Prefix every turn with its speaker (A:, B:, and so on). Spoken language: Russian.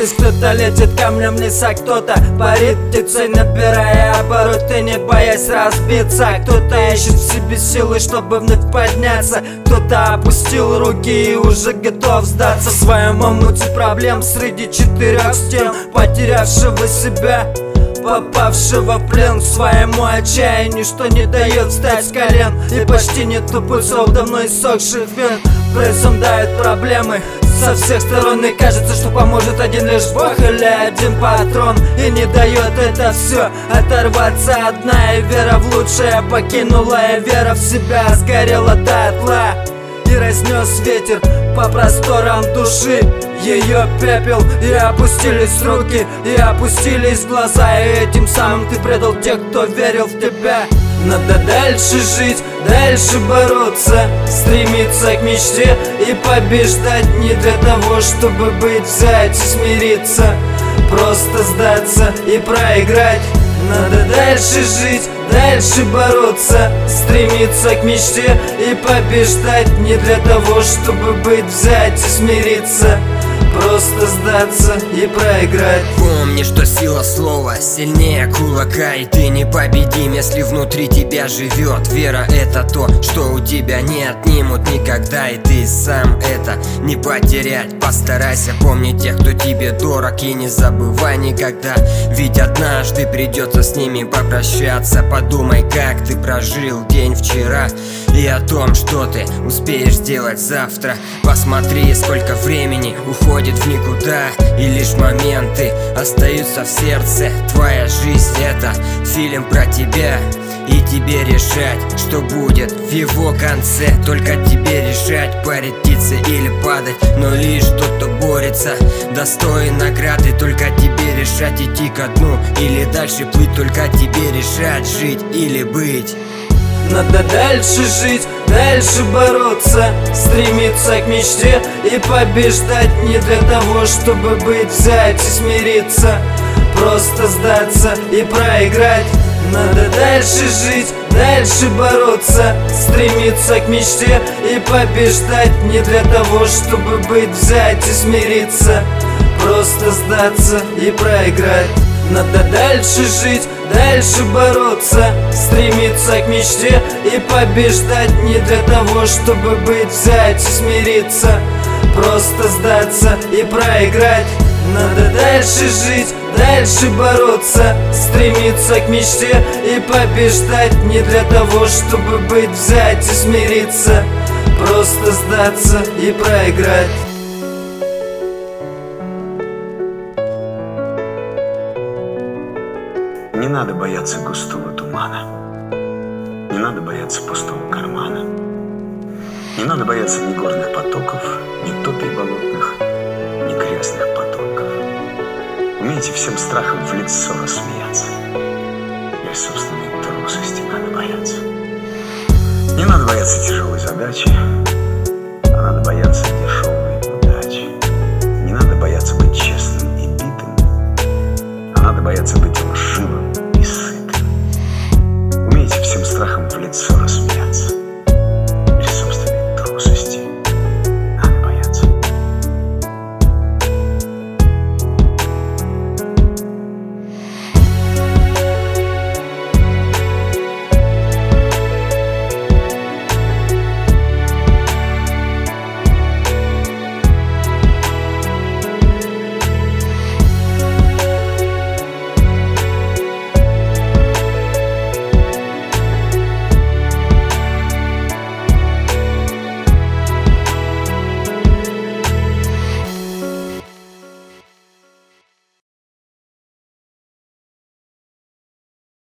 A: Здесь кто-то летит камнем вниз, а кто-то парит птицей, набирая обороты, не боясь разбиться. Кто-то ищет в себе силы, чтобы вновь подняться. Кто-то опустил руки и уже готов сдаться в своем омуте проблем среди четырех стен, потерявшего себя, попавшего в плен к своему отчаянию, что не дает встать с колен. И почти нету пульсов давно иссохших вен. Прессом давят проблемы со всех сторон, и кажется, что поможет один лишь Бог или один патрон. И не дает это все оторваться от дна. И вера в лучшее покинула, и вера в себя сгорела дотла. И разнес ветер по просторам души ее пепел. И опустились руки, и опустились глаза. И этим самым ты предал тех, кто верил в тебя. Надо дальше жить, дальше бороться, стремиться к мечте и побеждать. Не для того, чтобы быть, взять и смириться, просто сдаться и проиграть. Надо дальше жить, дальше бороться, стремиться к мечте и побеждать. Не для того, чтобы быть, взять и смириться, просто сдаться и проиграть.
B: Помни, что сила слова сильнее кулака, и ты непобедим, если внутри тебя живет вера. Это то, что у тебя не отнимут никогда, и ты сам это не потерять. Постарайся помнить тех, кто тебе дорог, и не забывай никогда, ведь однажды придется с ними попрощаться. Подумай, как ты прожил день вчера, и о том, что ты успеешь сделать завтра. Посмотри, сколько времени уходит в никуда, и лишь моменты остаются в сердце. Твоя жизнь — это фильм про тебя, и тебе решать, что будет в его конце. Только тебе решать, парить птицы или падать. Но лишь тот, кто борется, достоин награды. Только тебе решать, идти ко дну или дальше плыть. Только тебе решать, жить или быть.
A: Надо дальше жить, дальше бороться, стремиться к мечте и побеждать. Не для того, чтобы быть, взять и смириться, просто сдаться и проиграть. Надо дальше жить, дальше бороться, стремиться к мечте и побеждать. Не для того, чтобы быть, взять и смириться, просто сдаться и проиграть. Надо дальше жить, дальше бороться, стремиться к мечте и побеждать. Не для того, чтобы быть, взять и смириться, просто сдаться и проиграть. Надо дальше жить, дальше бороться, стремиться к мечте и побеждать. Не для того, чтобы быть, взять и смириться, просто сдаться и проиграть.
C: Не надо бояться густого тумана, не надо бояться пустого кармана, не надо бояться ни горных потоков, ни топий болотных, ни крестных потоков. Умейте всем страхом в лицо рассмеяться, и собственной трусости надо бояться. Не надо бояться тяжелой задачи, а надо бояться дешевой удачи. Не надо бояться быть честным и битым, а надо бояться быть лживым и сытым. Умейте всем страхом в лицо